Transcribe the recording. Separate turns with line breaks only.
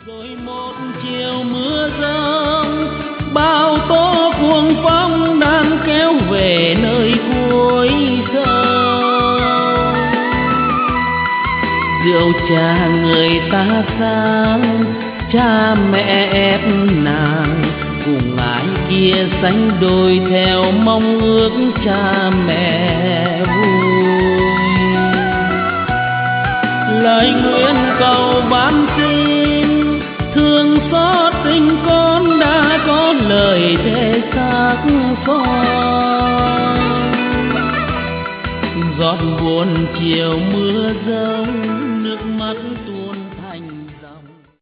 Rồi một chiều mưa rông, bao tố cuồng phong đang kéo về nơi cuối sông. Rượu trà người ta sang, cha mẹ ép nàng cùng ai kia sánh đôi theo mong ước cha mẹ vui. Lời nguyện cầu ban xin thương xót tình con đã có lời thề xác son. Giọt buồn chiều mưa rông